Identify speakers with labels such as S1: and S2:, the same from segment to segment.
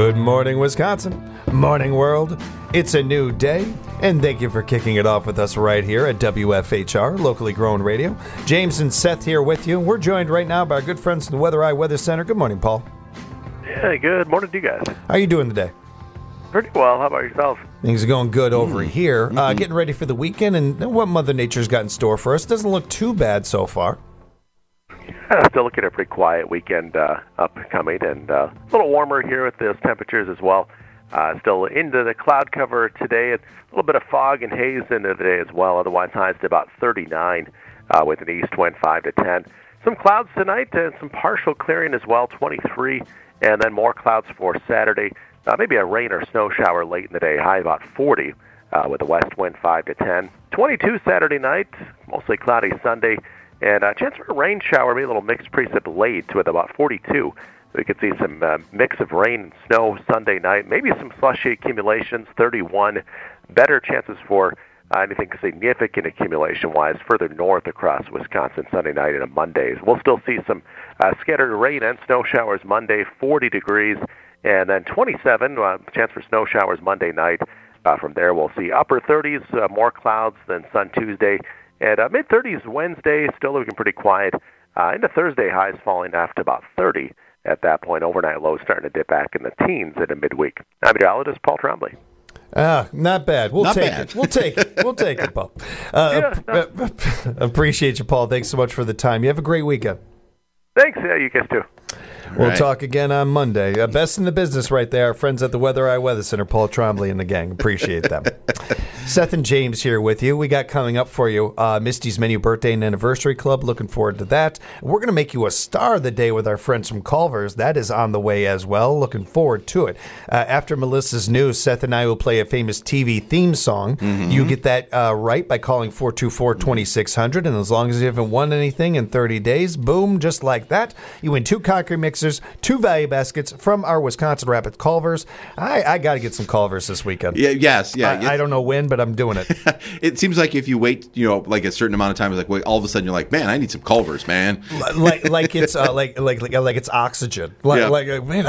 S1: Good morning, Wisconsin. Morning, world. It's a new day, and thank you for kicking it off with us right here at WFHR, locally grown radio. James and Seth here with you. We're joined right now by our good friends from the Weather Eye Weather Center. Good morning, Paul.
S2: Yeah, good morning to you guys.
S1: How are you doing today?
S2: Pretty well. How about yourself?
S1: Things are going good over here. Getting ready for the weekend, and what Mother Nature's got in store for us doesn't look too bad so far.
S2: Still looking at a pretty quiet weekend upcoming, and a little warmer here with those temperatures as well. Still into the cloud cover today, and a little bit of fog and haze into the day as well. Otherwise, highs to about 39 with an east wind 5 to 10. Some clouds tonight and some partial clearing as well, 23, and then more clouds for Saturday. Maybe a rain or snow shower late in the day, high about 40 with a west wind 5 to 10. 22 Saturday night, mostly cloudy Sunday. And a chance for a rain shower, maybe a little mixed precip late with about 42. We could see some mix of rain and snow Sunday night, maybe some slushy accumulations, 31. Better chances for anything significant accumulation-wise further north across Wisconsin Sunday night and on Mondays. We'll still see some scattered rain and snow showers Monday, 40 degrees, and then 27, chance for snow showers Monday night. From there, we'll see upper 30s, more clouds than sun Tuesday. And mid-30s Wednesday, still looking pretty quiet. Into Thursday, highs falling after about 30 at that point. Overnight lows starting to dip back in the teens into midweek. I'm meteorologist Paul Trombley.
S1: Not bad. We'll take it. We'll take it, Paul. Appreciate you, Paul. Thanks so much for the time. You have a great weekend.
S2: Thanks. Yeah, you guys too.
S1: We'll talk again on Monday. Best in the business right there. Our friends at the Weather Eye Weather Center, Paul Trombley and the gang. Appreciate them. Seth and James here with you. We got coming up for you Misty's Menu Birthday and Anniversary Club. Looking forward to that. We're going to make you a star of the day with our friends from Culver's. That is on the way as well. Looking forward to it. After Melissa's news, Seth and I will play a famous TV theme song. You get that right by calling 424-2600. And as long as you haven't won anything in 30 days, boom, just like that, you win 2 concrete mixers, 2 value baskets from our Wisconsin Rapids Culver's. I got to get some Culver's this weekend. I don't know when, but I'm doing it.
S3: It seems like if you wait, like a certain amount of time, it's like wait, all of a sudden you're like, man, I need some Culver's, man.
S1: like it's like it's oxygen. Man,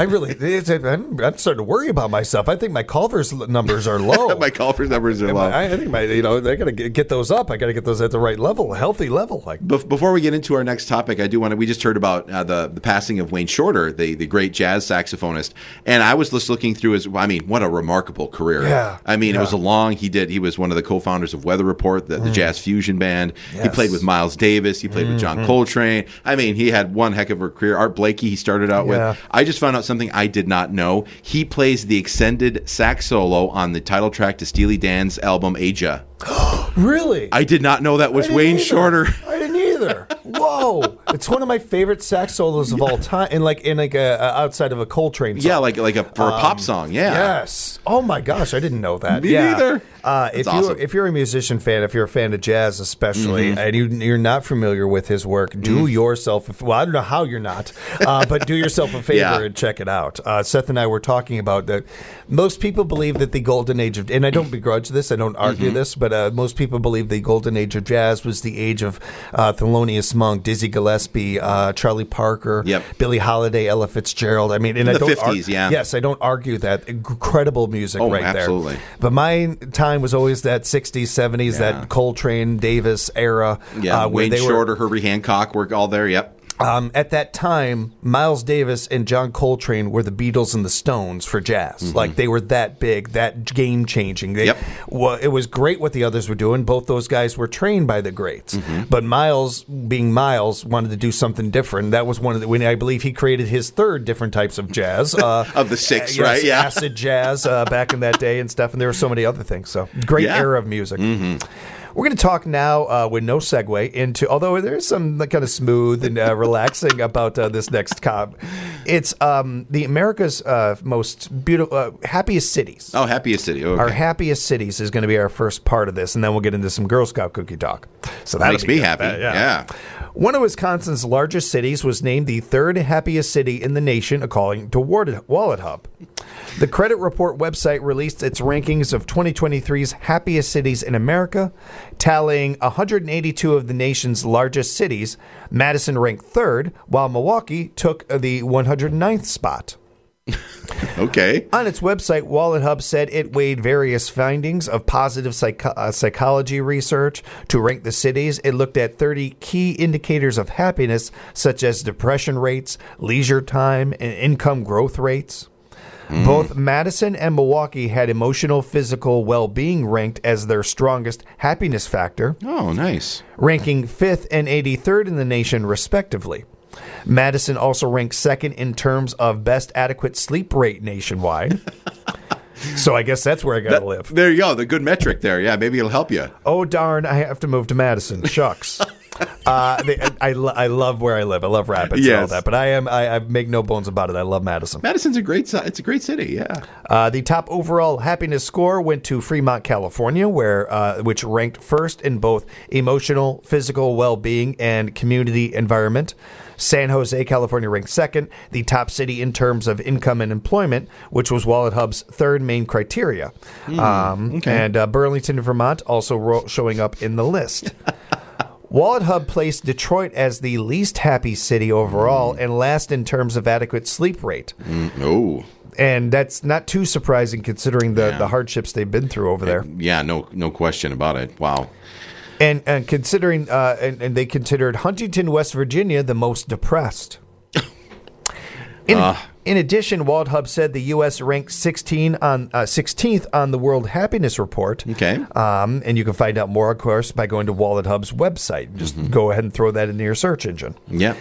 S1: I'm starting to worry about myself. I think my Culver's numbers are low.
S3: My Culver's numbers are low.
S1: I think I got to get those up. I got to get those at the right level, a healthy level.
S3: Before we get into our next topic, I do want to. We just heard about the passing of Wayne Shorter, the great jazz saxophonist, and I was just looking through his. I mean, what a remarkable career.
S1: Yeah.
S3: It was a long. He was one of the co-founders of Weather Report, the jazz fusion band. Yes. He played with Miles Davis. He played with John Coltrane. He had one heck of a career. Art Blakey he started out with. I just found out something I did not know. He plays the extended sax solo on the title track to Steely Dan's album Aja.
S1: Really?
S3: I did not know that was Wayne Shorter.
S1: I didn't either. Whoa! It's one of my favorite sax solos of all time, and outside of a Coltrane song.
S3: Yeah, for a pop song. Yeah.
S1: Yes. Oh my gosh, I didn't know that.
S3: Me neither.
S1: If you're a musician fan, if you're a fan of jazz especially, and you're not familiar with his work, do yourself. Well, I don't know how you're not, but do yourself a favor and check it out. Seth and I were talking about that. Most people believe that the golden age of, and I don't begrudge this, I don't argue this, but most people believe the golden age of jazz was the age of Thelonious Monk, Dizzy Gillespie, Charlie Parker, Billie Holiday, Ella Fitzgerald.
S3: In the 50s,
S1: Yes, I don't argue that. Incredible music
S3: absolutely.
S1: there. But my time was always that 60s, 70s, that Coltrane, Davis era.
S3: Wayne Shorter, Herbie Hancock were all there,
S1: At that time, Miles Davis and John Coltrane were the Beatles and the Stones for jazz. They were that big, that game-changing. It was great what the others were doing. Both those guys were trained by the greats. But Miles, being Miles, wanted to do something different. That was one of when I believe he created his 3rd different types of jazz.
S3: Of the 6, right? Yeah.
S1: Acid jazz back in that day and stuff. And there were so many other things. So great era of music. We're going to talk now with no segue into, although there's some kind of smooth and relaxing about this next comp. It's the America's most beautiful, happiest cities.
S3: Oh, happiest city. Okay.
S1: Our happiest cities is going to be our first part of this, and then we'll get into some Girl Scout cookie talk. So that
S3: makes me happy. Yeah.
S1: One of Wisconsin's largest cities was named the 3rd happiest city in the nation, according to Wallet Hub. The credit report website released its rankings of 2023's happiest cities in America, tallying 182 of the nation's largest cities. Madison ranked 3rd, while Milwaukee took the 109th spot.
S3: Okay.
S1: On its website, WalletHub said it weighed various findings of positive psychology research to rank the cities. It looked at 30 key indicators of happiness, such as depression rates, leisure time, and income growth rates. Both Madison and Milwaukee had emotional, physical well-being ranked as their strongest happiness factor.
S3: Oh, nice.
S1: Ranking 5th and 83rd in the nation, respectively. Madison also ranked second in terms of best adequate sleep rate nationwide. So I guess that's where I got to live.
S3: There you go. The good metric there. Yeah, maybe it'll help you.
S1: Oh, darn, I have to move to Madison. Shucks. I love where I live. I love Rapids and all that. But I make no bones about it. I love Madison.
S3: Madison's it's a great city, yeah.
S1: The top overall happiness score went to Fremont, California, which ranked first in both emotional, physical well-being and community environment. San Jose, California ranked second, the top city in terms of income and employment, which was WalletHub's third main criteria. And Burlington, Vermont, also showing up in the list. WalletHub placed Detroit as the least happy city overall and last in terms of adequate sleep rate. And that's not too surprising considering the hardships they've been through over there.
S3: Yeah, no question about it. Wow.
S1: And considering, and they considered Huntington, West Virginia, the most depressed. In addition, WalletHub said the U.S. ranked 16th on the World Happiness Report.
S3: Okay.
S1: And you can find out more, of course, by going to WalletHub's website. Just go ahead and throw that into your search engine.
S3: Yeah.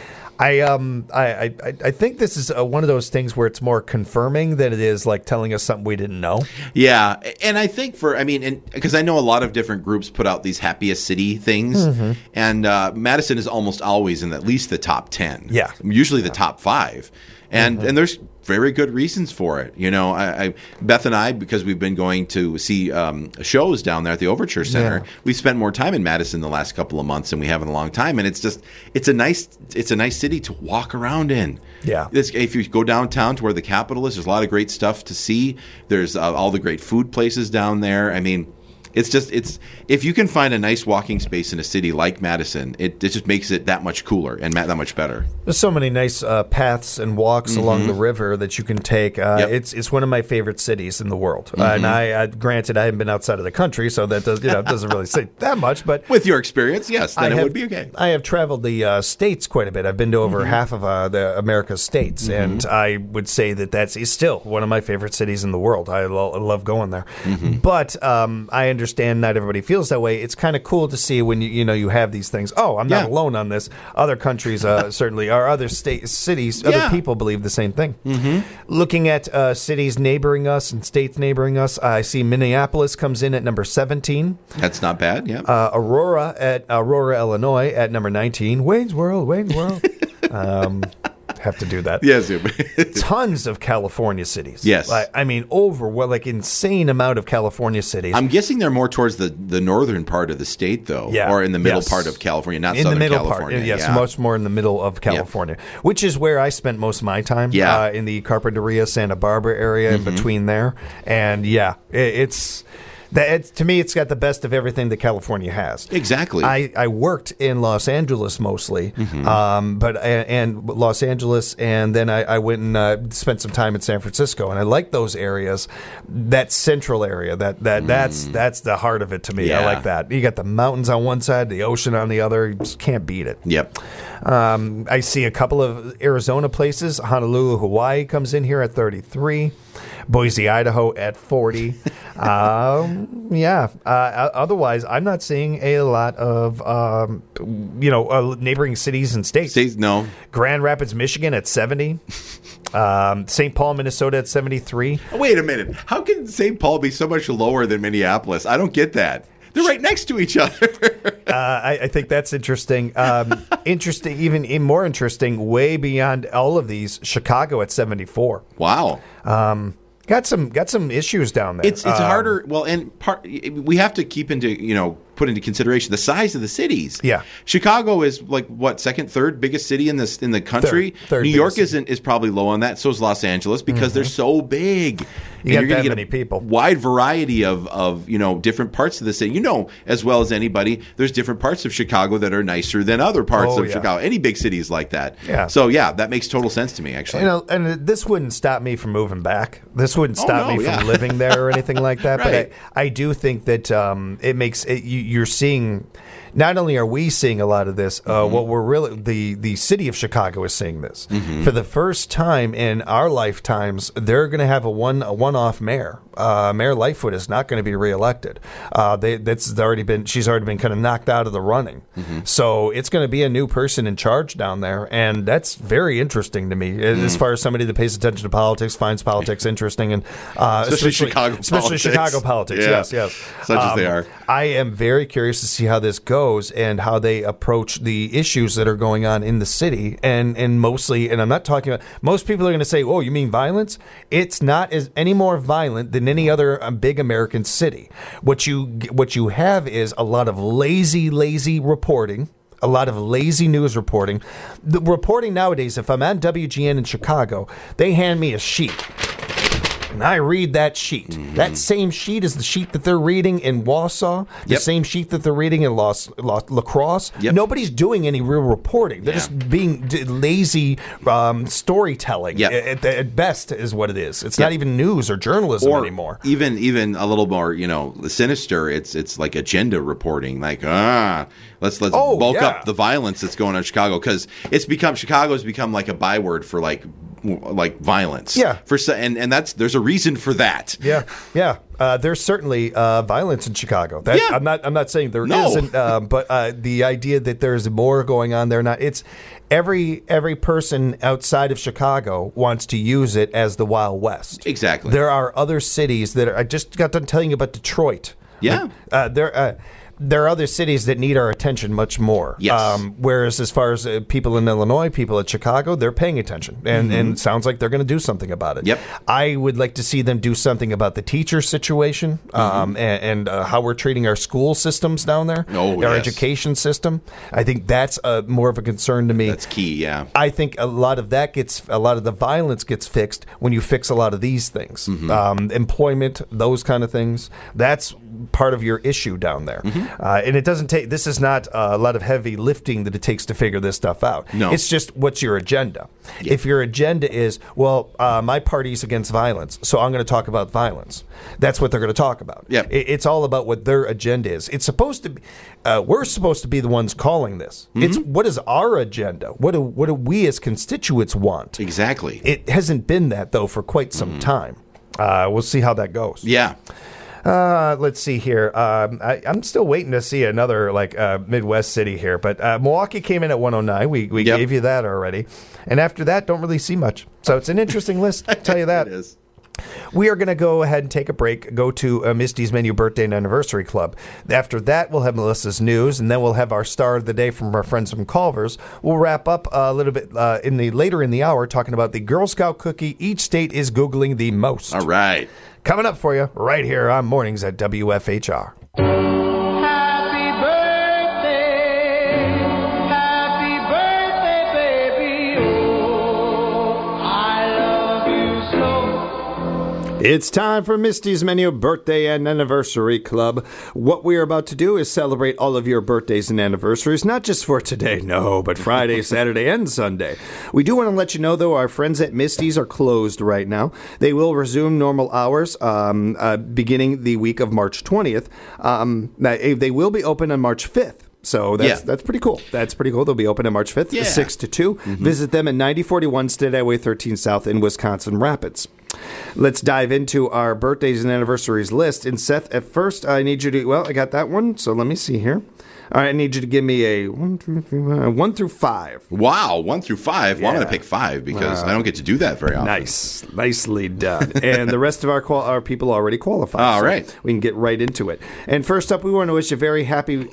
S1: I think this is one of those things where it's more confirming than it is like telling us something we didn't know.
S3: Yeah, and I think because I know a lot of different groups put out these happiest city things, and Madison is almost always in at least the top 10.
S1: Yeah,
S3: usually the top 5, and there's very good reasons for it. You know, Beth and I, because we've been going to see shows down there at the Overture Center, we've spent more time in Madison the last couple of months than we have in a long time, and it's a nice city to walk around in.
S1: Yeah,
S3: if you go downtown to where the Capitol is, there's a lot of great stuff to see. There's all the great food places down there. I mean, it's if you can find a nice walking space in a city like Madison, it just makes it that much cooler and that much better.
S1: There's so many nice paths and walks along the river that you can take. It's one of my favorite cities in the world. And granted, I haven't been outside of the country, so that doesn't really say that much. But
S3: with your experience, yes, then it would be okay.
S1: I have traveled the states quite a bit. I've been to over half of the America's states, and I would say that's still one of my favorite cities in the world. I love going there. But I understand not everybody feels that way. It's kind of cool to see when you have these things. Oh, I'm not alone on this. Other countries certainly are. Other cities, other people believe the same thing. Looking at cities neighboring us and states neighboring us, I see Minneapolis comes in at number 17.
S3: That's not bad. Yeah.
S1: Aurora, Illinois, at number 19. Wayne's World. Have to do that.
S3: Yes.
S1: Tons of California cities.
S3: Yes.
S1: Insane amount of California cities.
S3: I'm guessing they're more towards the northern part of the state, though.
S1: Yeah.
S3: Or in the middle part of California, not
S1: in
S3: Southern
S1: the middle
S3: California.
S1: Part. Yes, much more in the middle of California, which is where I spent most of my time.
S3: Yeah.
S1: In the Carpinteria, Santa Barbara area, in between there. And to me, it's got the best of everything that California has.
S3: Exactly.
S1: I worked in Los Angeles mostly, and Los Angeles, and then I went and spent some time in San Francisco, and I like those areas. That central area, that's the heart of it to me.
S3: Yeah.
S1: I like that. You got the mountains on one side, the ocean on the other. You just can't beat it.
S3: Yep.
S1: I see a couple of Arizona places. Honolulu, Hawaii comes in here at 33. Boise, Idaho at 40. Otherwise, I'm not seeing a lot of, neighboring cities and states.
S3: No.
S1: Grand Rapids, Michigan at 70. St. Paul, Minnesota at 73.
S3: Wait a minute. How can St. Paul be so much lower than Minneapolis? I don't get that. They're right next to each other.
S1: I think that's interesting. Even more interesting, way beyond all of these, Chicago at 74.
S3: Wow.
S1: Got some issues down there.
S3: It's harder. Well, and we have to keep into put into consideration the size of the cities.
S1: Yeah.
S3: Chicago is like what, second, third biggest city in the country.
S1: Third
S3: New York
S1: biggest
S3: is probably low on that. So is Los Angeles because they're so big.
S1: You
S3: and
S1: got
S3: you're
S1: that
S3: going to
S1: many
S3: get a
S1: people.
S3: wide variety of different parts of the city. As well as anybody, there's different parts of Chicago that are nicer than other parts of Chicago. Any big city is like that.
S1: Yeah.
S3: So that makes total sense to me, actually.
S1: And this wouldn't stop me from moving back. This wouldn't stop me from living there or anything like that.
S3: Right.
S1: But I do think that it makes you're seeing. Not only are we seeing a lot of this, what we're really the city of Chicago is seeing this for the first time in our lifetimes. They're going to have a one-off mayor. Mayor Lightfoot is not going to be reelected. She's already been kind of knocked out of the running. So it's going to be a new person in charge down there, and that's very interesting to me as far as somebody that pays attention to politics, finds politics interesting, and
S3: especially
S1: Chicago politics.
S3: Yeah.
S1: Yes,
S3: such as they are.
S1: I am very curious to see how this goes and how they approach the issues that are going on in the city, and mostly. And I'm not talking about. Most people are going to say, "Oh, you mean violence?" It's not any more violent than any other big American city. What you have is a lot of lazy reporting. A lot of lazy news reporting. The reporting nowadays, if I'm on WGN in Chicago, they hand me a sheet. And I read that sheet. That same sheet is the sheet that they're reading in Wausau, the same sheet that they're reading in La Crosse. Nobody's doing any real reporting. They're just being lazy storytelling. At best is what it is. It's not even news or journalism anymore.
S3: Even a little more, sinister. It's like agenda reporting. Like, let's bulk up the violence that's going on in Chicago, because Chicago's become like a byword for like violence.
S1: Yeah.
S3: And there's a reason for that.
S1: Yeah. There's certainly violence in Chicago. I'm not saying there isn't, but the idea that there's more going on there, it's every person outside of Chicago wants to use it as the Wild West.
S3: Exactly.
S1: There are other cities that I just got done telling you about Detroit.
S3: Yeah.
S1: There are other cities that need our attention much more.
S3: Yes.
S1: Whereas as far as people in Illinois, people at Chicago, they're paying attention. And it sounds like they're going to do something about it.
S3: Yep.
S1: I would like to see them do something about the teacher situation and how we're treating our school systems down there, our education system. I think that's more of a concern to me.
S3: That's key, yeah.
S1: I think a lot of the violence gets fixed when you fix a lot of these things. Employment, those kind of things. That's part of your issue down there. And it doesn't take, this is not a lot of heavy lifting that it takes to figure this stuff out.
S3: No.
S1: It's just, what's your agenda? Yeah. If your agenda is, my party's against violence, so I'm going to talk about violence. That's what they're going to talk about.
S3: Yep.
S1: It's all about what their agenda is. It's supposed to be, we're supposed to be the ones calling this. It's what is our agenda? What do we as constituents want?
S3: Exactly.
S1: It hasn't been that, though, for quite some time. We'll see how that goes.
S3: Yeah.
S1: Let's see here. I'm still waiting to see another Midwest city here, but Milwaukee came in at 109. We gave you that already, and after that, don't really see much. So it's an interesting list. I'll tell you that.
S3: It is.
S1: We are going to go ahead and take a break, go to Misty's Menu Birthday and Anniversary Club. After that, we'll have Melissa's news, and then we'll have our star of the day from our friends from Culver's. We'll wrap up a little bit later in the hour talking about the Girl Scout cookie each state is Googling the most.
S3: All right.
S1: Coming up for you right here on Mornings at WFHR. It's time for Misty's Menu Birthday and Anniversary Club. What we are about to do is celebrate all of your birthdays and anniversaries, not just for today, no, but Friday, Saturday, and Sunday. We do want to let you know, though, our friends at Misty's are closed right now. They will resume normal hours beginning the week of March 20th. They will be open on March 5th. So that's pretty cool. That's pretty cool. They'll be open on March 5th, 6 to 2. Visit them at 9041 State Highway 13 South in Wisconsin Rapids. Let's dive into our birthdays and anniversaries list. And Seth, at first, I need you to, I got that one. So let me see here. All right, I need you to give me a 1 through 5.
S3: Wow, 1 through 5. Well, I'm going to pick 5 because I don't get to do that very often.
S1: Nice. Nicely done. And the rest of our people already qualify.
S3: All right.
S1: We can get right into it. And first up, we want to wish a very happy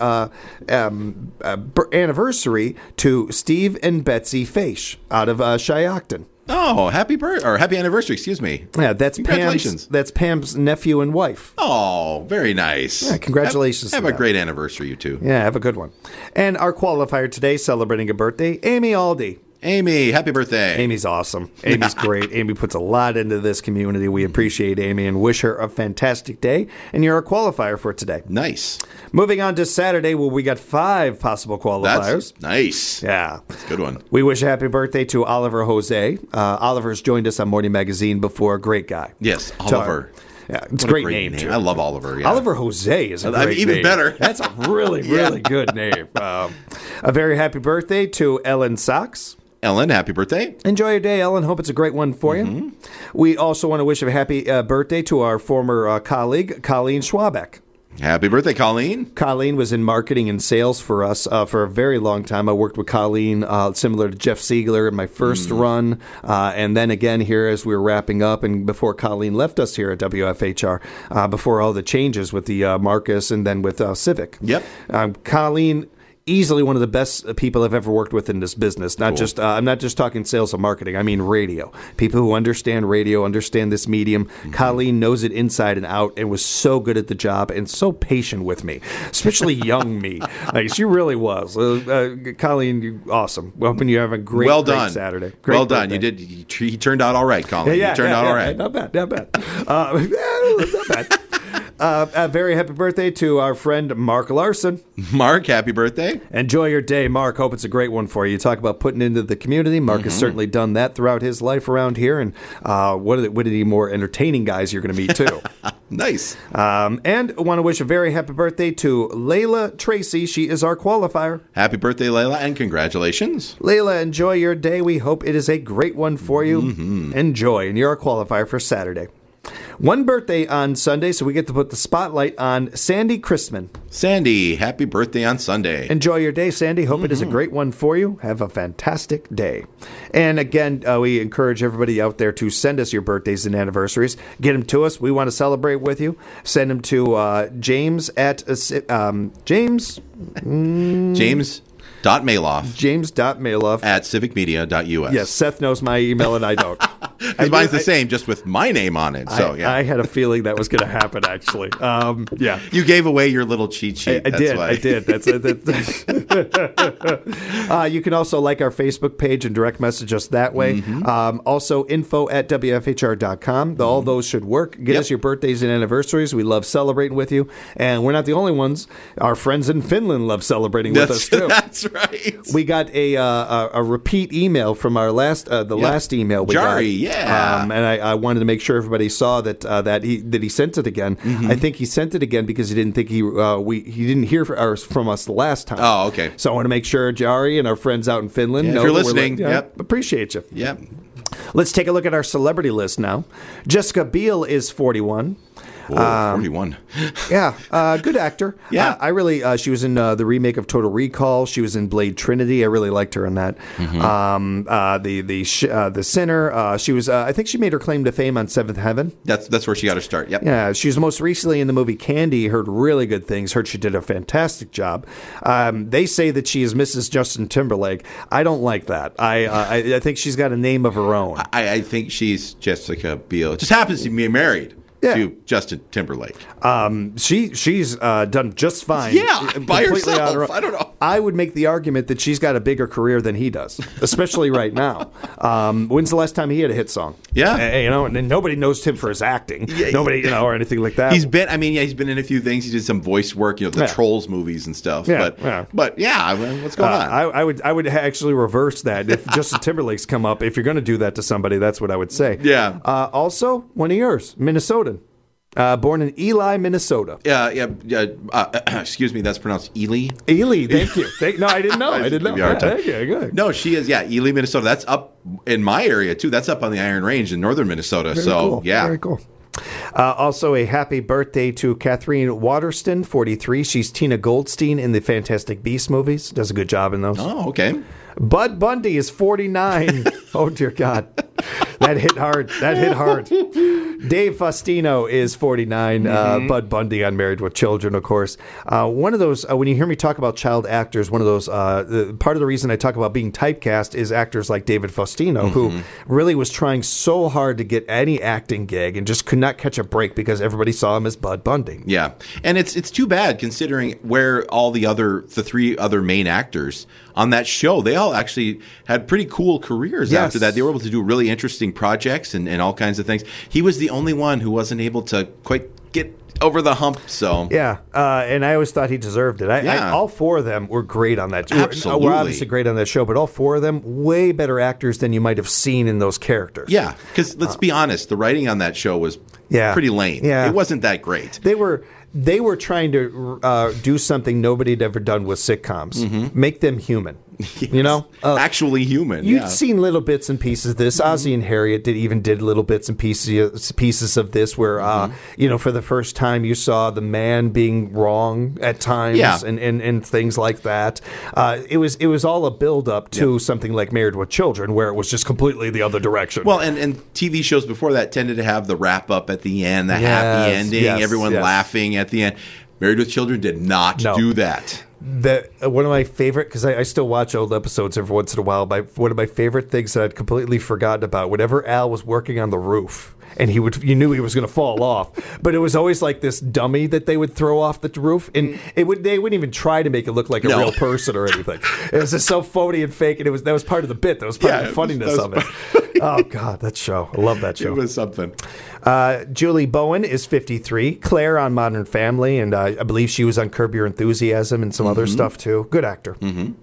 S1: anniversary to Steve and Betsy Faish out of Shiocton.
S3: Oh, happy anniversary, excuse me.
S1: Yeah, that's
S3: Congratulations.
S1: Pam's nephew and wife.
S3: Oh, very nice.
S1: Yeah, congratulations.
S3: Have a great anniversary, you two.
S1: Yeah, have a good one. And our qualifier today, celebrating a birthday, Amy Aldi.
S3: Amy, happy birthday.
S1: Amy's awesome. Amy's great. Amy puts a lot into this community. We appreciate Amy and wish her a fantastic day. And you're a qualifier for today.
S3: Nice.
S1: Moving on to Saturday, where we got 5 possible qualifiers.
S3: That's nice.
S1: Yeah.
S3: That's a good one.
S1: We wish a happy birthday to Oliver Jose. Oliver's joined us on Morning Magazine before. Great guy.
S3: Yes, Oliver.
S1: Yeah, it's a great name, too.
S3: I love Oliver. Yeah.
S1: Oliver Jose is a great
S3: even
S1: name.
S3: better.
S1: That's a really, really good name. A very happy birthday to Ellen Sachs.
S3: Ellen, happy birthday.
S1: Enjoy your day, Ellen. Hope it's a great one for you. We also want to wish a happy birthday to our former colleague, Colleen Schwabeck.
S3: Happy birthday, Colleen.
S1: Colleen was in marketing and sales for us for a very long time. I worked with Colleen, similar to Jeff Siegler, in my first run. And then again here as we were wrapping up and before Colleen left us here at WFHR, before all the changes with the Marcus and then with Civic.
S3: Yep.
S1: Colleen, easily one of the best people I've ever worked with in this business. Not just I'm not just talking sales and marketing. I mean radio. People who understand radio, understand this medium. Colleen knows it inside and out and was so good at the job and so patient with me, especially young me. She really was. Colleen, you awesome. Well, hoping you have a great Saturday. Great
S3: well done.
S1: birthday.
S3: You did. He turned out all right, Colleen. You turned out all right.
S1: Not bad. Not bad. Not bad. A very happy birthday to our friend Mark Larson.
S3: Mark, happy birthday.
S1: Enjoy your day, Mark. Hope it's a great one for you. You talk about putting into the community. Mark has certainly done that throughout his life around here. And what are the more entertaining guys you're going to meet, too.
S3: Nice.
S1: And I want to wish a very happy birthday to Layla Tracy. She is our qualifier.
S3: Happy birthday, Layla, and congratulations.
S1: Layla, enjoy your day. We hope it is a great one for you. Enjoy. And you're our qualifier for Saturday. One birthday on Sunday, so we get to put the spotlight on Sandy Christman.
S3: Sandy, happy birthday on Sunday.
S1: Enjoy your day, Sandy. Hope it is a great one for you. Have a fantastic day. And again, we encourage everybody out there to send us your birthdays and anniversaries. Get them to us. We want to celebrate with you. Send them to James at James. James.Maloff
S3: at civicmedia.us.
S1: Yes, Seth knows my email and I don't.
S3: Because mine's the same, just with my name on it. So
S1: I had a feeling that was going to happen, actually. Yeah.
S3: You gave away your little cheat sheet.
S1: I did. That's you can also like our Facebook page and direct message us that way. Also, info@WFHR.com. All those should work. Get us your birthdays and anniversaries. We love celebrating with you. And we're not the only ones. Our friends in Finland love celebrating with us, too.
S3: That's right.
S1: We got a repeat email from our last email we got.
S3: Yeah.
S1: And I wanted to make sure everybody saw that he sent it again. I think he sent it again because he didn't think he didn't hear from us the last time.
S3: Oh, okay.
S1: So I want to make sure Jari and our friends out in Finland know
S3: if you're listening.
S1: Appreciate you.
S3: Yep.
S1: Let's take a look at our celebrity list now. Jessica Biel is 41.
S3: 41.
S1: Yeah, good actor.
S3: Yeah.
S1: I really, she was in the remake of Total Recall. She was in Blade Trinity. I really liked her in that. The Sinner. She was, I think she made her claim to fame on Seventh Heaven.
S3: That's where she got her start. Yep.
S1: Yeah, she was most recently in the movie Candy. Heard really good things. Heard she did a fantastic job. They say that she is Mrs. Justin Timberlake. I don't like that. I think she's got a name of her own.
S3: I think she's Jessica Biel. Just happens to be married to Justin Timberlake.
S1: She's done just fine.
S3: Yeah, by herself. I don't know.
S1: I would make the argument that she's got a bigger career than he does, especially right now. When's the last time he had a hit song?
S3: Yeah,
S1: and nobody knows him for his acting. Nobody, or anything like that.
S3: He's been in a few things. He did some voice work, the Trolls movies and stuff. But what's going on?
S1: I would actually reverse that. If Justin Timberlake's come up, if you're going to do that to somebody, that's what I would say.
S3: Yeah.
S1: Also, one of yours, Minnesotan. Born in Ely, Minnesota.
S3: Excuse me, that's pronounced Ely.
S1: Ely, thank you. No, I didn't know. Thank you. Good.
S3: No, she is. Yeah, Ely, Minnesota. That's up in my area too. That's up on the Iron Range in northern Minnesota.
S1: Very cool.
S3: Yeah,
S1: very cool. Also, a happy birthday to Kathleen Waterston, 43. She's Tina Goldstein in the Fantastic Beasts movies. Does a good job in those.
S3: Oh, okay.
S1: Bud Bundy is 49. Oh, dear God. That hit hard. Dave Faustino is 49. Bud Bundy on Married with Children, of course. One of those, when you hear me talk about child actors, one of those, part of the reason I talk about being typecast is actors like David Faustino, who really was trying so hard to get any acting gig and just could not catch a break because everybody saw him as Bud Bundy.
S3: Yeah, and it's too bad considering where all the three other main actors on that show, they all actually had pretty cool careers after that. They were able to do really interesting projects and all kinds of things. He was the only one who wasn't able to quite get over the hump. So
S1: and I always thought he deserved it. All four of them were great on that.
S3: Absolutely,
S1: were obviously great on that show, but all four of them way better actors than you might have seen in those characters.
S3: Yeah, because let's be honest, the writing on that show was pretty lame. Yeah, it wasn't that great.
S1: They were trying to do something nobody had ever done with sitcoms. Make them human.
S3: Yes.
S1: You know?
S3: Actually human.
S1: You'd seen little bits and pieces of this. Ozzie and Harriet did little bits and pieces of this where, for the first time you saw the man being wrong at times and things like that. It was all a build-up to something like Married with Children where it was just completely the other direction.
S3: Well, and TV shows before that tended to have the wrap-up at the end, the happy ending, everyone laughing at the end. Married with Children did not do that.
S1: One of my favorite, because I still watch old episodes every once in a while, one of my favorite things that I'd completely forgotten about, whenever Al was working on the roof, and you knew he was going to fall off, but it was always like this dummy that they would throw off the roof, and they wouldn't even try to make it look like a real person or anything. It was just so phony and fake, and that was part of the bit. That was part of the funniness of it. Oh God, that show! I love that show.
S3: It was something.
S1: Julie Bowen is 53. Claire on Modern Family, and I believe she was on Curb Your Enthusiasm and some other stuff too. Good actor.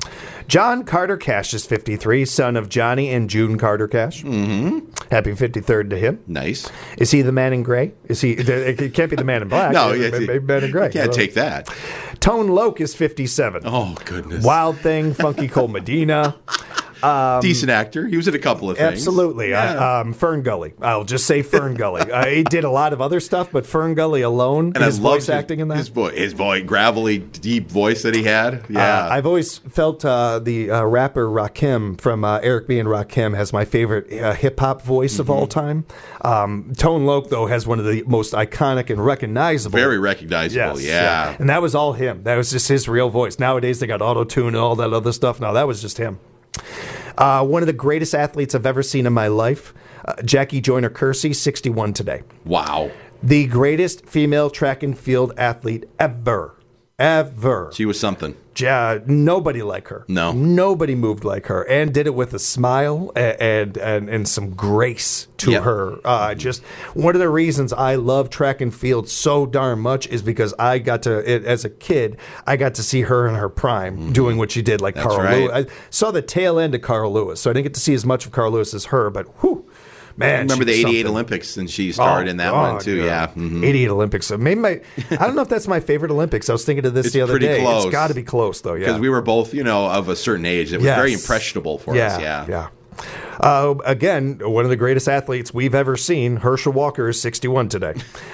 S1: John Carter Cash is 53, son of Johnny and June Carter Cash. Happy 53rd to him.
S3: Nice.
S1: Is he the man in gray? Is he? It can't be the man in black.
S3: No,
S1: man in gray.
S3: You can't take that.
S1: Tone Loc is 57.
S3: Oh goodness.
S1: Wild Thing, Funky Cole Medina.
S3: Decent actor. He was in a couple of things.
S1: Absolutely.
S3: Yeah.
S1: Fern Gully. I'll just say Fern Gully. He did a lot of other stuff, but Fern Gully alone, and his voice acting in that.
S3: His gravelly, deep voice that he had. Yeah.
S1: I've always felt the rapper Rakim from Eric B. and Rakim has my favorite hip-hop voice of all time. Tone Loc, though, has one of the most iconic and recognizable.
S3: Very recognizable, yeah.
S1: And that was all him. That was just his real voice. Nowadays, they got auto-tune and all that other stuff. No, that was just him. One of the greatest athletes I've ever seen in my life, Jackie Joyner Kersee, 61 today.
S3: Wow.
S1: The greatest female track and field athlete ever. She was something. Nobody like her.
S3: No.
S1: Nobody moved like her and did it with a smile and some grace to her. Just one of the reasons I love track and field so darn much is because I got to, as a kid, I got to see her in her prime doing what she did, like
S3: That's
S1: Carl
S3: right.
S1: Lewis. I saw the tail end of Carl Lewis, so I didn't get to see as much of Carl Lewis as her, but whew. Man,
S3: I remember the 88 Olympics, and she starred in that one, too. Yeah.
S1: 88 Olympics. So maybe I don't know if that's my favorite Olympics. I was thinking of this the other day.
S3: Close.
S1: It's got to be close, though,
S3: Because we were both, of a certain age. It was very impressionable for us,
S1: Yeah. Again, one of the greatest athletes we've ever seen, Herschel Walker, is 61 today.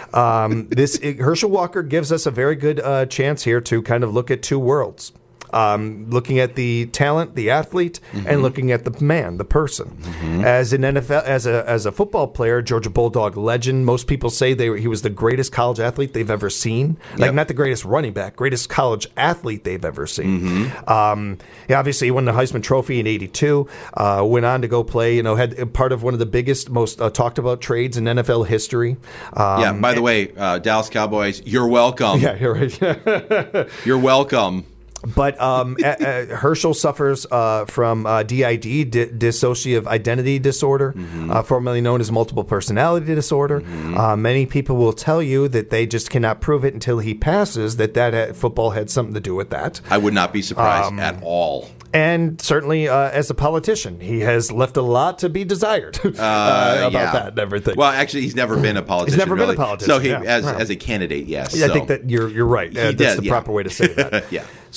S1: Herschel Walker gives us a very good chance here to kind of look at two worlds. Looking at the talent, the athlete, and looking at the man, the person. As an NFL, as a football player, Georgia Bulldog legend, most people say he was the greatest college athlete they've ever seen. Like not the greatest running back, greatest college athlete they've ever seen. Obviously, he won the Heisman Trophy in '82. Went on to go play. Had part of one of the biggest, most talked about trades in NFL history.
S3: By the way, Dallas Cowboys, you're welcome.
S1: Yeah, you're right.
S3: You're welcome.
S1: But Herschel suffers from DID, dissociative identity disorder, formerly known as multiple personality disorder. Many people will tell you that they just cannot prove it until he passes, that football had something to do with that.
S3: I would not be surprised at all.
S1: And certainly, as a politician, he has left a lot to be desired about that and everything.
S3: Well, actually, he's never been a politician.
S1: He's never been a politician.
S3: So as a candidate, yes.
S1: Yeah, I think that you're right. That's the proper way to say that.
S3: Yeah.
S1: So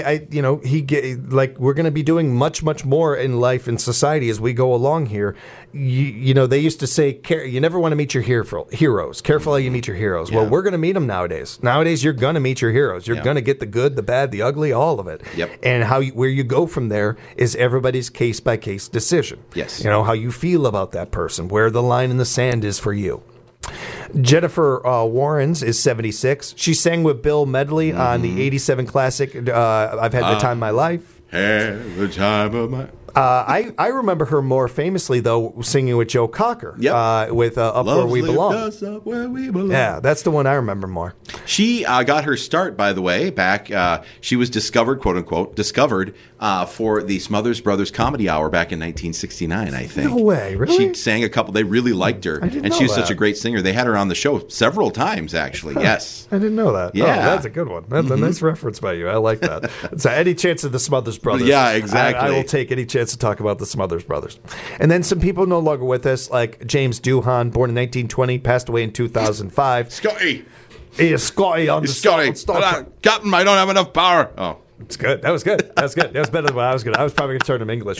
S1: we're going to be doing much, much more in life and society as we go along here. They used to say, you never want to meet your heroes. Careful how you meet your heroes. Yeah. Well, we're going to meet them nowadays. Nowadays, you're going to meet your heroes. You're going to get the good, the bad, the ugly, all of it.
S3: Yep.
S1: And where you go from there is everybody's case-by-case decision.
S3: Yes.
S1: How you feel about that person, where the line in the sand is for you. Jennifer Warrens is 76. She sang with Bill Medley on the 87 classic I've Had the Time of My Life.
S3: Had the time of my...
S1: I remember her more famously, though, singing with Joe Cocker with Up Where We Belong.
S3: Up Where We Belong.
S1: Yeah, that's the one I remember more.
S3: She got her start, by the way, back. She was discovered, quote unquote, for the Smothers Brothers Comedy Hour back in 1969, I think.
S1: No way, really?
S3: She sang a couple. They really liked her. And she was such a great singer. They had her on the show several times, actually. Huh. Yes.
S1: I didn't know that.
S3: Yeah.
S1: Oh, that's a good one. That's a nice reference by you. I like that. So any chance of the Smothers Brothers.
S3: Yeah, exactly.
S1: I will take any chance to talk about the Smothers Brothers. And then some people no longer with us, like James Doohan, born in 1920, passed away in 2005.
S3: Scotty.
S1: He is Scotty on the
S3: Scotty. Captain, I don't have enough power. Oh.
S1: It's good. That was good. That was good. That was better than what I was going to. I was probably going to turn him English.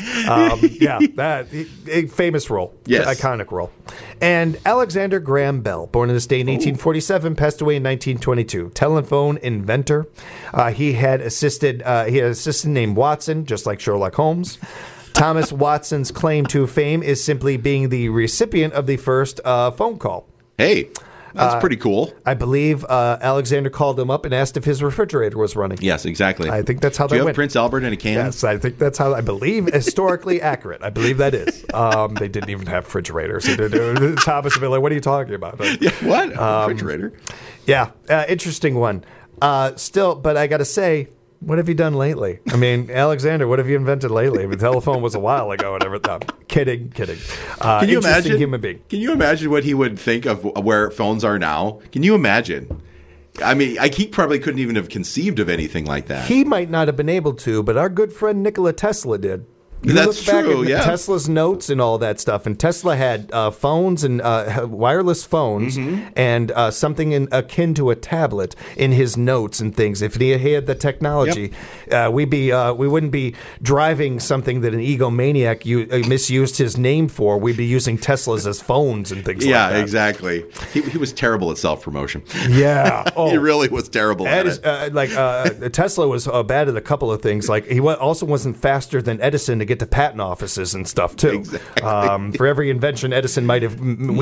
S1: A famous role.
S3: Yes.
S1: Iconic role. And Alexander Graham Bell, born in this day in 1847, passed away in 1922. Telephone inventor. He had an assistant named Watson, just like Sherlock Holmes. Thomas Watson's claim to fame is simply being the recipient of the first phone call.
S3: Hey. That's pretty cool.
S1: I believe Alexander called him up and asked if his refrigerator was running.
S3: Yes, exactly.
S1: I think that's how
S3: Do you
S1: that
S3: have
S1: went.
S3: Prince Albert in a can?
S1: Yes, I think that's how, I believe, historically accurate. I believe that is. They didn't even have refrigerators. Thomas would be like, what are you talking about?
S3: Yeah, what? Refrigerator?
S1: Yeah, interesting one. Still, but I got to say, what have you done lately? I mean, Alexander, what have you invented lately? The telephone was a while ago and everything. Kidding.
S3: Can you imagine?
S1: Human being.
S3: Can you imagine what he would think of where phones are now? Can you imagine? I mean, he probably couldn't even have conceived of anything like that.
S1: He might not have been able to, but our good friend Nikola Tesla did.
S3: That's true, yeah.
S1: Tesla's notes and all that stuff. And Tesla had phones and wireless phones and something akin to a tablet in his notes and things. If he had the technology, we wouldn't be driving something that an egomaniac misused his name for. We'd be using Teslas as phones and things like that.
S3: Yeah, exactly. He was terrible at self-promotion.
S1: Yeah. Oh.
S3: He really was terrible at it.
S1: Tesla was bad at a couple of things. Like, he also wasn't faster than Edison to get to patent offices and stuff too.
S3: Exactly.
S1: For every invention Edison might have,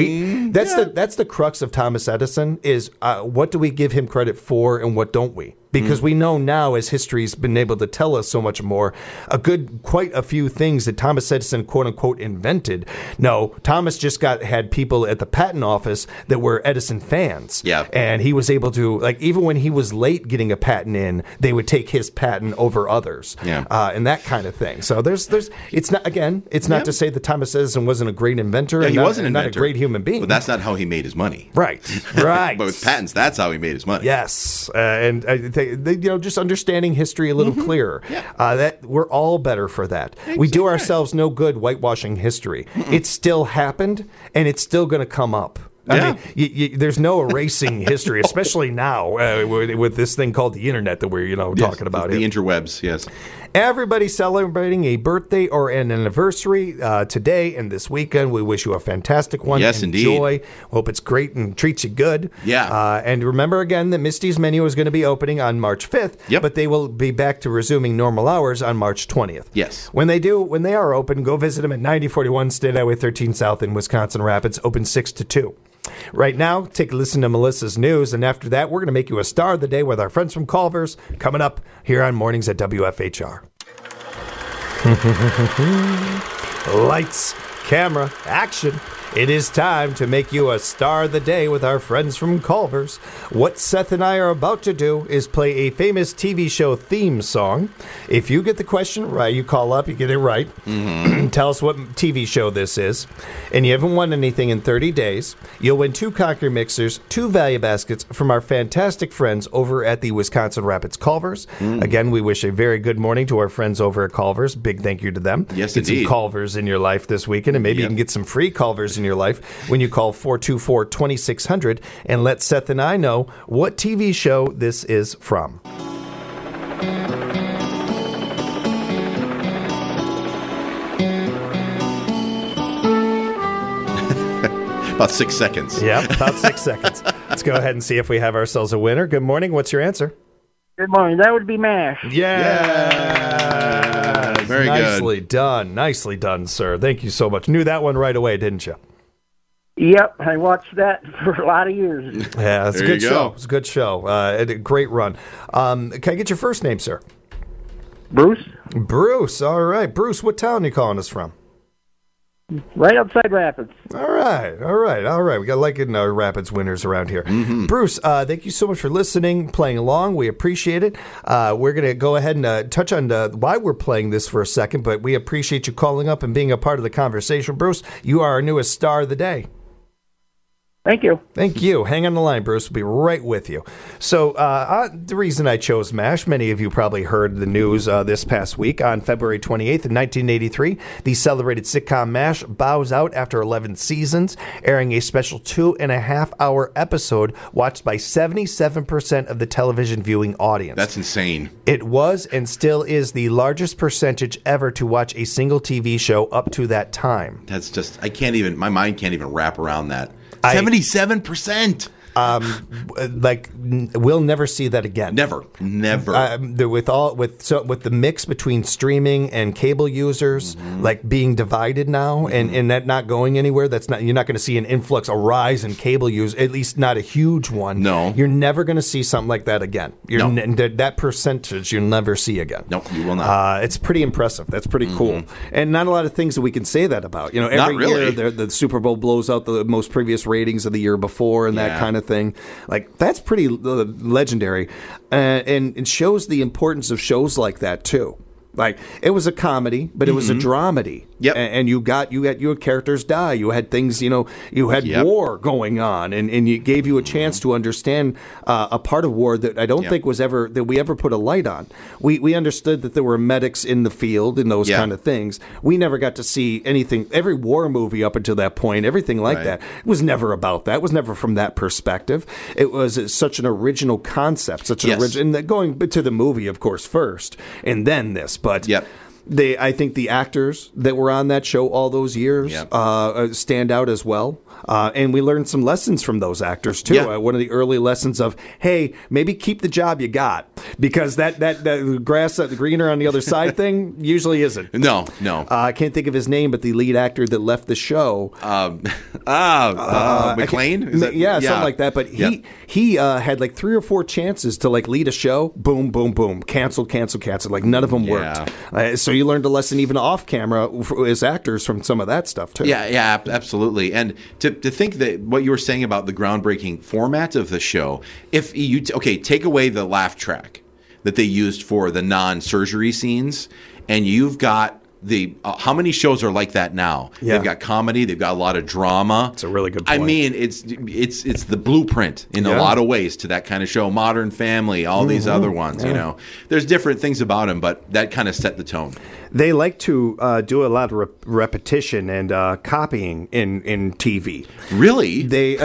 S1: that's the crux of Thomas Edison is what do we give him credit for and what don't we? Because we know now, as history's been able to tell us so much more, quite a few things that Thomas Edison, quote unquote, invented. No, Thomas just had people at the patent office that were Edison fans.
S3: Yeah.
S1: And he was able to, like, even when he was late getting a patent in, they would take his patent over others.
S3: Yeah.
S1: And that kind of thing. So it's not to say that Thomas Edison wasn't a great inventor.
S3: Yeah,
S1: and
S3: he was an inventor.
S1: Not a great human being.
S3: But that's not how he made his money.
S1: Right.
S3: But with patents, that's how he made his money.
S1: Yes. And I think, just understanding history a little clearer. Yeah. That we're all better for that. Exactly. We do ourselves no good whitewashing history. It still happened, and it's still going to come up. I mean, there's no erasing history, especially now with this thing called the internet that we're talking about
S3: the
S1: here.
S3: interwebs. Yes.
S1: Everybody celebrating a birthday or an anniversary today and this weekend. We wish you a fantastic one.
S3: Yes,
S1: Enjoy.
S3: indeed.
S1: Hope it's great and treats you good.
S3: Yeah.
S1: And remember again that Misty's Menu is going to be opening on March 5th.
S3: Yep.
S1: But they will be back to resuming normal hours on March 20th.
S3: Yes.
S1: When they are open, go visit them at 9041 State Highway 13 South in Wisconsin Rapids. Open 6 to 2. Right now, take a listen to Melissa's news, and after that, we're going to make you a star of the day with our friends from Culver's coming up here on Mornings at WFHR. Lights, camera, action. It is time to make you a star of the day with our friends from Culver's. What Seth and I are about to do is play a famous TV show theme song. If you get the question right, you call up, you get it right. Tell us what TV show this is. And you haven't won anything in 30 days. You'll win 2 Conquer mixers, 2 value baskets from our fantastic friends over at the Wisconsin Rapids Culver's. Again, we wish a very good morning to our friends over at Culver's. Big thank you to them.
S3: Yes,
S1: get
S3: indeed.
S1: Some Culver's in your life this weekend, and maybe you can get some free Culver's in your life when you call 424-2600 and let Seth and I know what TV show this is from.
S3: About 6 seconds.
S1: Yeah, about 6 seconds. Let's go ahead and see if we have ourselves a winner. Good morning. What's your answer?
S4: Good morning. That would be MASH.
S1: Yeah.
S3: Very good.
S1: Nicely done. Nicely done, sir. Thank you so much. Knew that one right away, didn't you?
S4: Yep, I watched that for a lot of years.
S1: Yeah, it's a
S3: There
S1: good
S3: you
S1: show.
S3: go.
S1: It's a good show. A great run. Can I get your first name, sir?
S4: Bruce,
S1: Bruce. All right. Bruce, what town are you calling us from?
S4: right outside Rapids.
S1: All right. We got liking our Rapids winners around here. Bruce, thank you so much for listening, playing along. We appreciate it. We're going to go ahead and touch on why we're playing this for a second, but we appreciate you calling up and being a part of the conversation. Bruce, you are our newest star of the day.
S4: Thank you.
S1: Thank you. Hang on the line, Bruce. We'll be right with you. So the reason I chose MASH, many of you probably heard the news this past week. On February 28th, 1983, the celebrated sitcom MASH bows out after 11 seasons, airing a special 2.5-hour episode watched by 77% of the television viewing audience.
S3: That's insane.
S1: It was and still is the largest percentage ever to watch a single TV show up to that time.
S3: That's just, my mind can't even wrap around that. 77%.
S1: We'll never see that again.
S3: Never.
S1: With the mix between streaming and cable users, like being divided now, and that not going anywhere. You're not going to see an influx, a rise in cable use. At least not a huge one.
S3: No,
S1: you're never going to see something like that again. That percentage you'll never see again.
S3: Nope, you will not.
S1: It's pretty impressive. That's pretty cool, and not a lot of things that we can say that about. Every year the Super Bowl blows out the most previous ratings of the year before, and that kind of thing. Like, that's pretty legendary, and shows the importance of shows like that too. Like, it was a comedy, but it was a dramedy.
S3: Yep.
S1: And you had characters die. You had things, you had war going on, and it gave you a chance to understand a part of war that I don't think that we ever put a light on. We understood that there were medics in the field and those kind of things. We never got to see anything. Every war movie up until that point, everything like that, was never about that. It was never from that perspective. It was such an original concept, and going to the movie, of course, first, and then this. But I think the actors that were on that show all those years stand out as well. And we learned some lessons from those actors, too. One of the early lessons of, hey, maybe keep the job you got, because that grass, the greener on the other side thing usually isn't.
S3: No.
S1: I can't think of his name, but the lead actor that left the show.
S3: McLean?
S1: Something like that. But he had like 3 or 4 chances to like lead a show. Boom, boom, boom. Canceled. Like none of them worked. So you learned a lesson even off camera as actors from some of that stuff, too.
S3: Yeah, absolutely. And to think that what you were saying about the groundbreaking format of the show, if you take away the laugh track that they used for the non-surgery scenes, and you've got the how many shows are like that now? They've got comedy, they've got a lot of drama.
S1: It's a really good point.
S3: I mean, it's the blueprint in a lot of ways to that kind of show. Modern Family, all these other ones. There's different things about them, but that kind of set the tone.
S1: They like to do a lot of repetition and copying in TV.
S3: Really?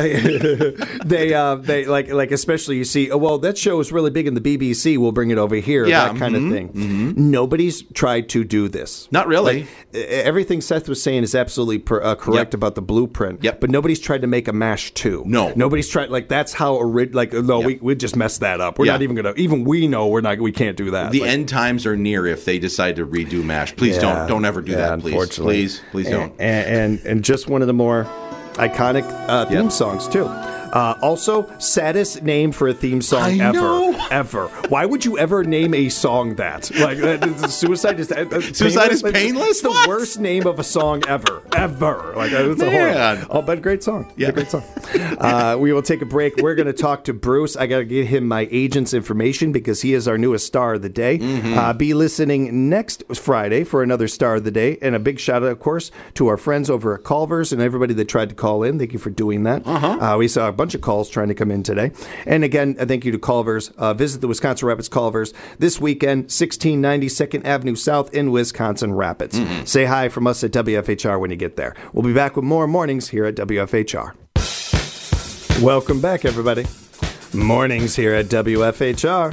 S1: They like especially you see. Oh, well, that show is really big in the BBC. We'll bring it over here. That kind of thing. Nobody's tried to do this.
S3: Not really.
S1: Everything Seth was saying is absolutely correct about the blueprint. But nobody's tried to make a MASH 2.
S3: No.
S1: Nobody's tried. Like that's how. We just messed that up. We're not even gonna. Even we know we're not. We can't do that.
S3: The end times are near if they decide to redo MASH. Please don't ever do that. Please don't.
S1: And just one of the more iconic theme songs too. Also, saddest name for a theme song ever. Why would you ever name a song that? Like, Suicide is
S3: Suicide is Painless?
S1: It's the worst name of a song ever. Like, it's a horror. Oh, but great song.
S3: Yeah.
S1: Great song. We will take a break. We're going to talk to Bruce. I got to get him my agent's information because he is our newest star of the day. Be listening next Friday for another star of the day. And a big shout out, of course, to our friends over at Culver's and everybody that tried to call in. Thank you for doing that. We saw a bunch of calls trying to come in today. And again, thank you to Culver's. Visit the Wisconsin Rapids Culver's this weekend, 1690 2nd Avenue South in Wisconsin Rapids. Say hi from us at WFHR when you get there. We'll be back with more mornings here at WFHR. Welcome back, everybody. Mornings here at WFHR.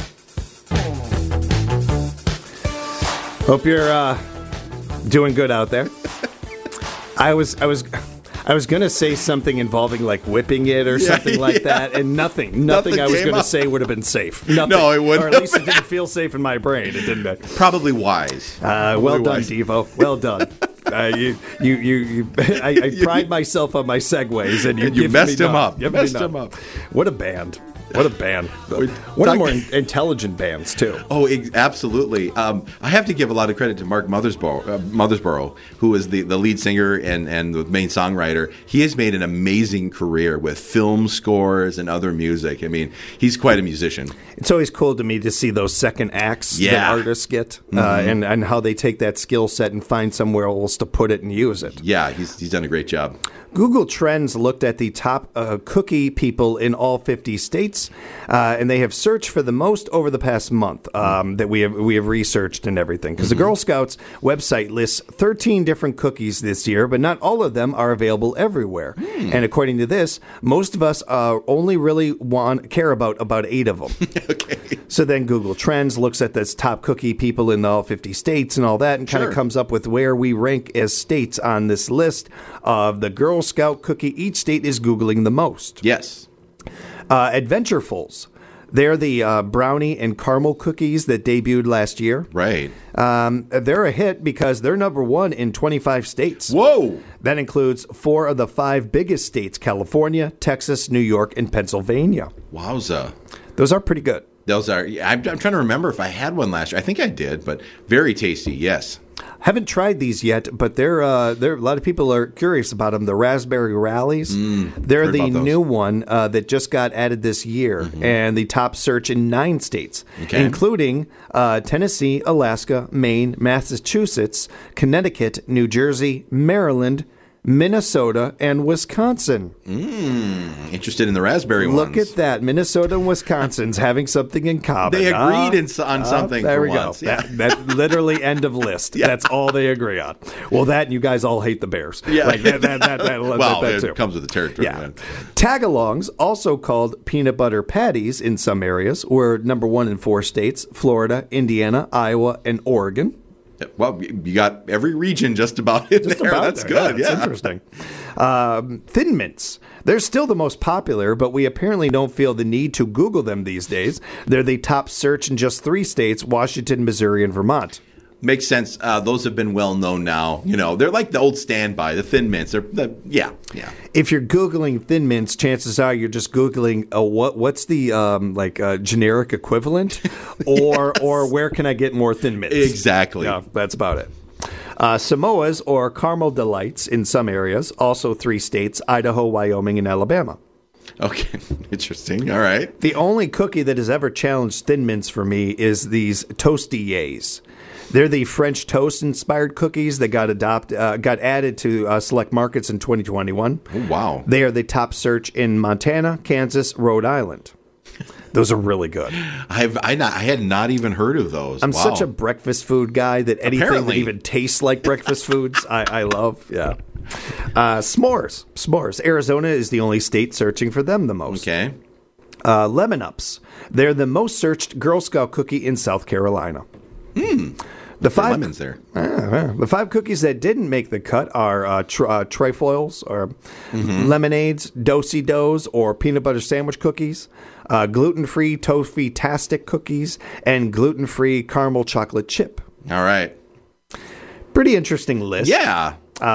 S1: Hope you're doing good out there. I was going to say something involving like whipping it or something like that, and nothing I was going to say would have been safe. Nothing.
S3: No, it wouldn't.
S1: Or at least it didn't feel safe in my brain. It didn't.
S3: Probably wise.
S1: Well done, Devo. Well done. I pride myself on my segues, and
S3: you messed him up. You messed him up.
S1: What a band. What a band. One of the more intelligent bands, too.
S3: Oh, absolutely. I have to give a lot of credit to Mark Mothersbaugh, who is the lead singer and the main songwriter. He has made an amazing career with film scores and other music. I mean, he's quite a musician.
S1: It's always cool to me to see those second acts that artists get and how they take that skill set and find somewhere else to put it and use it.
S3: Yeah, he's done a great job.
S1: Google Trends looked at the top cookie people in all 50 states, and they have searched for the most over the past month that we have researched and everything. Because the Girl Scouts website lists 13 different cookies this year, but not all of them are available everywhere. And according to this, most of us only really care about 8 of them.
S3: Okay.
S1: So then Google Trends looks at this top cookie people in all 50 states and all that, and kind of comes up with where we rank as states on this list of the Girl Scout cookie each state is Googling the most.
S3: Yes.
S1: Adventurefuls. They're the brownie and caramel cookies that debuted last year.
S3: Right.
S1: They're a hit because they're number 1 in 25 states.
S3: Whoa!
S1: That includes 4 of the 5 biggest states: California, Texas, New York, and Pennsylvania.
S3: Wowza.
S1: Those are pretty good.
S3: Those are. I'm trying to remember if I had one last year. I think I did, but very tasty. Yes.
S1: Haven't tried these yet, but they're a lot of people are curious about them. The Raspberry Rallies, they're the new one that just got added this year, and the top search in 9 states, including Tennessee, Alaska, Maine, Massachusetts, Connecticut, New Jersey, Maryland, Minnesota, and Wisconsin.
S3: Interested in the raspberry ones.
S1: Look at that. Minnesota and Wisconsin's having something in common.
S3: They agreed on something
S1: there
S3: for
S1: we
S3: once.
S1: go.
S3: Yeah.
S1: That literally end of list. That's all they agree on. Well, that and you guys all hate the Bears.
S3: Yeah.
S1: Like that
S3: well,
S1: that
S3: it
S1: too.
S3: comes with the territory.
S1: Yeah.
S3: Man.
S1: Tagalongs, also called peanut butter patties in some areas, were number 1 in 4 states: Florida, Indiana, Iowa, and Oregon.
S3: Well, you got every region just about in there. That's good.
S1: That's interesting. Thin Mints. They're still the most popular, but we apparently don't feel the need to Google them these days. They're the top search in just 3 states: Washington, Missouri, and Vermont.
S3: Makes sense. Those have been well known now. You know, they're like the old standby, the Thin Mints. Yeah.
S1: If you're Googling Thin Mints, chances are you're just Googling what's the generic equivalent, or where can I get more Thin Mints?
S3: Exactly.
S1: Yeah, that's about it. Samoas, or Caramel Delights in some areas, also 3 states: Idaho, Wyoming, and Alabama.
S3: Okay, interesting. All right.
S1: The only cookie that has ever challenged Thin Mints for me is these Toastillas. They're the French toast-inspired cookies that got added to select markets in 2021.
S3: Oh, wow.
S1: They are the top search in Montana, Kansas, Rhode Island. Those are really good.
S3: I had not even heard of those.
S1: I'm such a breakfast food guy that anything that even tastes like breakfast foods, I love. Yeah. S'mores. Arizona is the only state searching for them the most.
S3: Okay.
S1: Lemon Ups. They're the most searched Girl Scout cookie in South Carolina. The 5
S3: lemons there.
S1: The 5 cookies that didn't make the cut are trefoils, or lemonades, do-si-dos, or peanut butter sandwich cookies, gluten-free Toffee-tastic cookies, and gluten-free caramel chocolate chip.
S3: All right.
S1: Pretty interesting list.
S3: Yeah.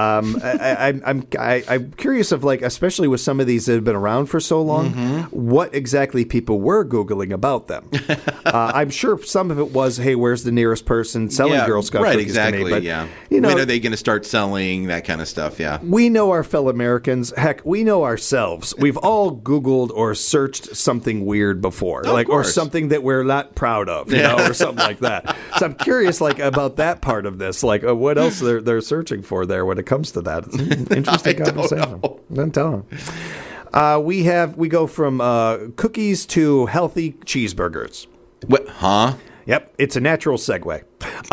S1: I'm curious of, like, especially with some of these that have been around for so long, what exactly people were Googling about them. I'm sure some of it was, hey, where's the nearest person selling Girl Scout cookies
S3: exactly,
S1: to me? But,
S3: yeah.
S1: You know,
S3: when are they going to start selling, that kind of stuff, yeah.
S1: We know our fellow Americans. Heck, we know ourselves. We've all Googled or searched something weird before, or something that we're not proud of, you know, or something like that. So I'm curious, like, about that part of this, like, what else they're searching for there when it comes to that. It's an interesting conversation. Don't tell them. We go from cookies to healthy cheeseburgers.
S3: What? Huh?
S1: Yep, it's a natural segue.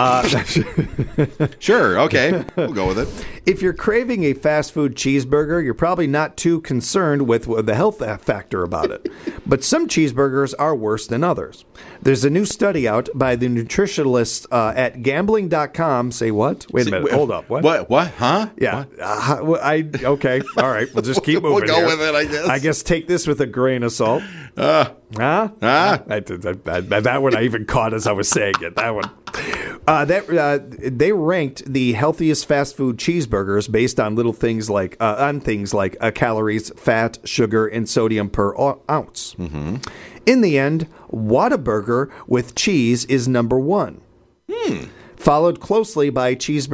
S3: Sure, okay. We'll go with it.
S1: If you're craving a fast food cheeseburger, you're probably not too concerned with the health factor about it. But some cheeseburgers are worse than others. There's a new study out by the nutritionalists at gambling.com. Say what? Wait a minute. Hold up. What?
S3: What? Huh?
S1: Yeah. Okay. All right. We'll just keep moving.
S3: We'll go with it, I guess.
S1: I guess take this with a grain of salt. That one I even caught as I was saying it. That one. They ranked the healthiest fast food cheeseburgers based on things like calories, fat, sugar, and sodium per ounce. Mm-hmm. In the end, Whataburger with cheese is number one, followed closely by a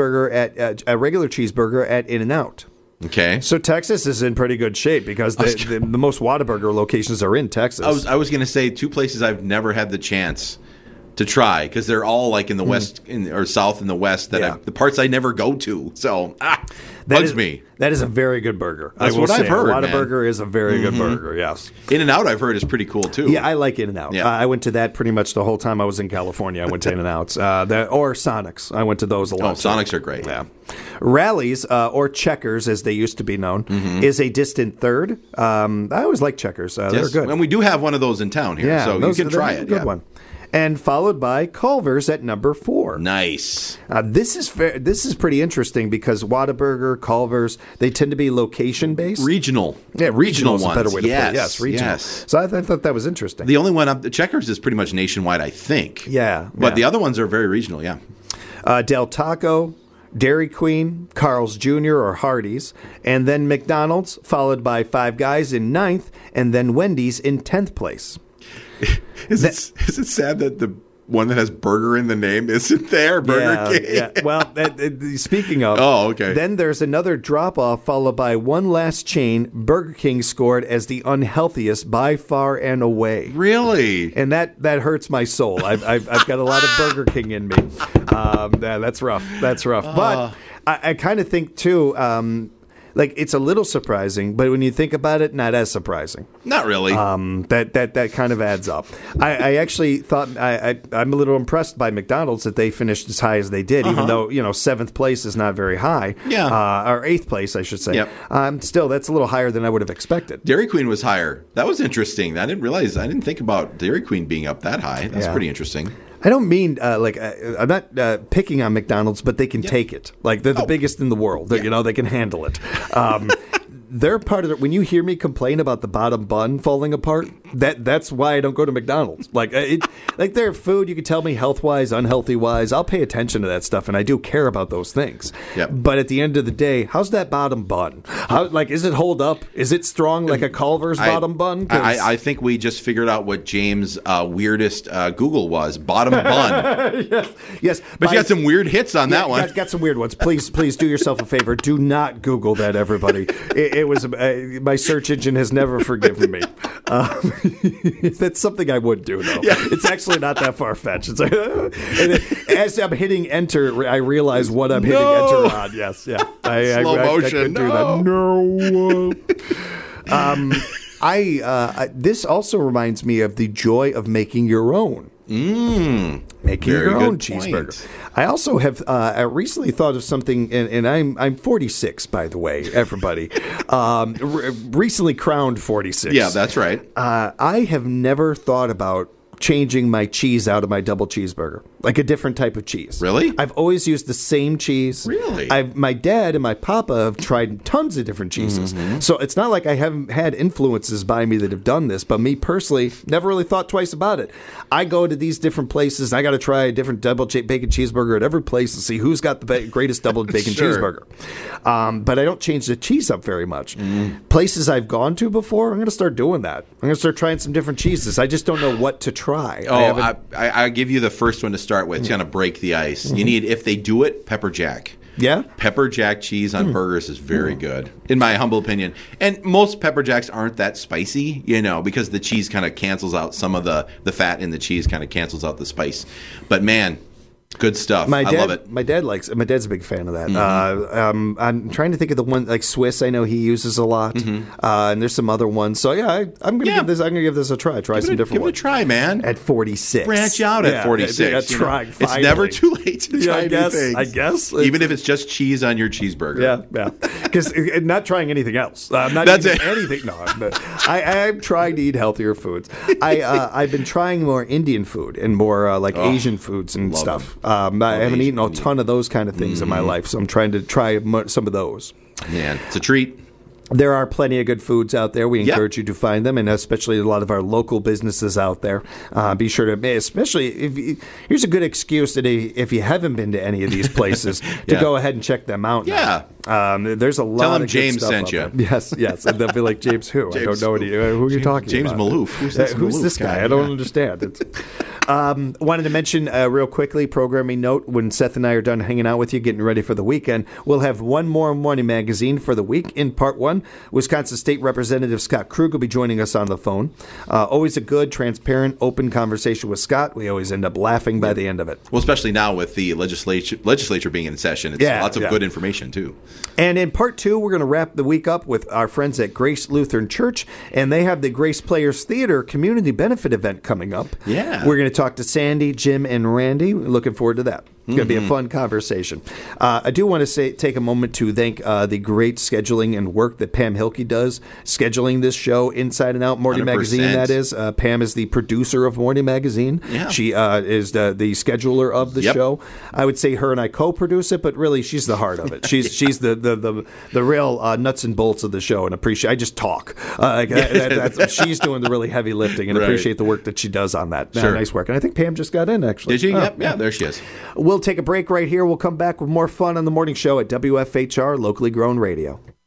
S1: regular cheeseburger at In-N-Out.
S3: Okay.
S1: So Texas is in pretty good shape because the most Whataburger locations are in Texas.
S3: I was going to say two places I've never had the chance to try because they're all like in the west or south in the west the parts I never go to. So bugs me.
S1: That is a very good burger.
S3: That's what I've heard.
S1: Whataburger is a very good burger. Yes.
S3: In-N-Out I've heard is pretty cool too.
S1: Yeah, I like In-N-Out. Yeah. I went to that pretty much the whole time I was in California. I went to In-N-Out's or Sonic's. I went to those a lot.
S3: Oh, Sonic's are great.
S1: Yeah. Rally's or Checkers, as they used to be known, is a distant third. I always like Checkers. They're good.
S3: And we do have one of those in town here, so you can try it.
S1: Good one. And followed by Culver's at number 4.
S3: Nice.
S1: This is pretty interesting because Whataburger, Culver's, they tend to be location based,
S3: regional.
S1: Yeah, regional is
S3: ones.
S1: a better way to put it.
S3: Yes,
S1: regional.
S3: Yes.
S1: So I thought that was interesting.
S3: The only one, the Checkers, is pretty much nationwide, I think.
S1: Yeah,
S3: but the other ones are very regional. Yeah.
S1: Del Taco, Dairy Queen, Carl's Jr. or Hardee's, and then McDonald's, followed by Five Guys in 9th, and then Wendy's in 10th place.
S3: Is it sad that the one that has burger in the name isn't there? Burger King.
S1: Yeah. Well, speaking of,
S3: okay.
S1: Then there's another drop off followed by one last chain. Burger King scored as the unhealthiest by far and away.
S3: Really?
S1: And that hurts my soul. I've got a lot of Burger King in me. That's rough. That's rough. But I kind of think too. It's a little surprising, but when you think about it, not as surprising.
S3: Not really.
S1: That kind of adds up. I actually thought I'm a little impressed by McDonald's that they finished as high as they did, even though 7th place is not very high.
S3: Yeah.
S1: Or 8th place, I should say.
S3: Yep.
S1: Still, that's a little higher than I would have expected.
S3: Dairy Queen was higher. That was interesting. I didn't think about Dairy Queen being up that high. That's pretty interesting.
S1: I don't mean I'm not picking on McDonald's, but they can take it. Like they're the biggest in the world. They can handle it. They're part of it. When you hear me complain about the bottom bun falling apart, that's why I don't go to McDonald's. Like their food, you can tell me health wise, unhealthy wise. I'll pay attention to that stuff, and I do care about those things.
S3: Yep.
S1: But at the end of the day, how's that bottom bun? Is it hold up? Is it strong like a Culver's bottom bun?
S3: I think we just figured out what James' weirdest Google was. Bottom bun.
S1: Yes.
S3: But you got some weird hits on that one.
S1: Got some weird ones. Please do yourself a favor. Do not Google that, everybody. It was my search engine has never forgiven me. That's something I would do, though. Yeah. It's actually not that far-fetched. It's like, as I'm hitting enter, I realize what I'm hitting enter on. Yes, yeah.
S3: Slow motion.
S1: This also reminds me of the joy of making your own. Making your own cheeseburger. I also have recently thought of something, and I'm 46, by the way, everybody. Recently crowned 46.
S3: Yeah, that's right.
S1: I have never thought about changing my cheese out of my double cheeseburger, like a different type of cheese.
S3: Really?
S1: I've always used the same cheese.
S3: Really?
S1: My dad and my papa have tried tons of different cheeses. Mm-hmm. So it's not like I haven't had influences by me that have done this, but me personally, never really thought twice about it. I go to these different places. I got to try a different double bacon cheeseburger at every place to see who's got the greatest double bacon cheeseburger. But I don't change the cheese up very much. Places I've gone to before, I'm going to start doing that. I'm going to start trying some different cheeses. I just don't know what to try.
S3: I give you the first one to start with. It's going to break the ice. You need, if they do it, pepper jack.
S1: Yeah?
S3: Pepper jack cheese on burgers is very good, in my humble opinion. And most pepper jacks aren't that spicy, because the cheese kind of cancels out some of the fat in the cheese, kind of cancels out the spice. But man, good stuff. I love it.
S1: My dad's a big fan of that. I'm trying to think of the one like Swiss. I know he uses a lot, and there's some other ones. So yeah, I'm gonna give this a try. Try some different ones.
S3: Give it a try, man.
S1: At 46,
S3: branch out at 46.
S1: Try.
S3: It's never too late to try new things.
S1: I guess
S3: even if it's just cheese on your cheeseburger.
S1: Yeah. Because not trying anything else. Not
S3: That's
S1: eating
S3: it.
S1: anything. No, I'm trying to eat healthier foods. I've been trying more Indian food and more Asian foods and stuff. I haven't eaten a ton of those kind of things in my life, so I'm trying to try some of those.
S3: Man, it's a treat.
S1: There are plenty of good foods out there. We encourage you to find them, and especially a lot of our local businesses out there. Be sure to, especially here's a good excuse that if you haven't been to any of these places, to go ahead and check them out.
S3: Yeah.
S1: There's a lot
S3: Tell them
S1: of
S3: James
S1: good stuff
S3: sent you.
S1: there. Yes. And they'll be like, James who? I don't know who you're talking
S3: James
S1: about.
S3: Maloof.
S1: Who's this guy? I don't understand. Wanted to mention real quickly, programming note, when Seth and I are done hanging out with you, getting ready for the weekend, we'll have one more morning magazine for the week. In part one, Wisconsin State Representative Scott Krug will be joining us on the phone. Always a good, transparent, open conversation with Scott. We always end up laughing by the end of it.
S3: Well, especially now with the legislature being in session. It's lots of good information, too.
S1: And in part two, we're going to wrap the week up with our friends at Grace Lutheran Church, and they have the Grace Players Theater community benefit event coming up.
S3: Yeah.
S1: We're going to talk to Sandy, Jim, and Randy. Looking forward to that. It's going to be a fun conversation. I do want to take a moment to thank the great scheduling and work that Pam Hilke does, scheduling this show inside and out. Morning
S3: 100%.
S1: Magazine, that is. Pam is the producer of Morning Magazine.
S3: Yeah.
S1: She is the scheduler of the show. I would say her and I co-produce it, but really she's the heart of it. She's the real nuts and bolts of the show, and I just talk. She's doing the really heavy lifting, and appreciate the work that she does on that.
S3: Sure.
S1: Nice work. And I think Pam just got in, actually.
S3: Did she?
S1: Oh,
S3: Yep. Yeah, there she is.
S1: We'll take a break right here. We'll come back with more fun on the morning show at WFHR, locally grown radio.